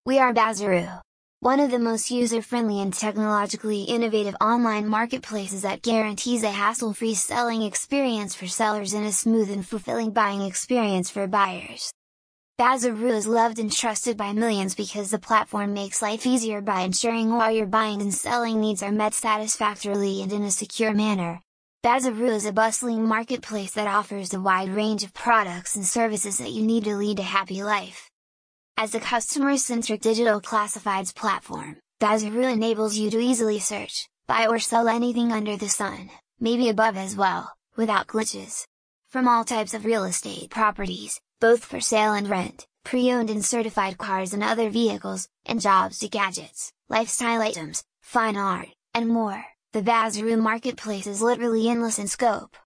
We are Bazaroo, one of the most user-friendly and technologically innovative online marketplaces that guarantees a hassle-free selling experience for sellers and a smooth and fulfilling buying experience for buyers. Bazaroo is loved and trusted by millions because the platform makes life easier by ensuring all your buying and selling needs are met satisfactorily and in a secure manner. Bazaroo is a bustling marketplace that offers a wide range of products and services that you need to lead a happy life. As a customer-centric digital classifieds platform, Bazaroo enables you to easily search, buy or sell anything under the sun, maybe above as well, without glitches. From all types of real estate properties, both for sale and rent, pre-owned and certified cars and other vehicles, and jobs to gadgets, lifestyle items, fine art, and more, the Bazaroo marketplace is literally endless in scope.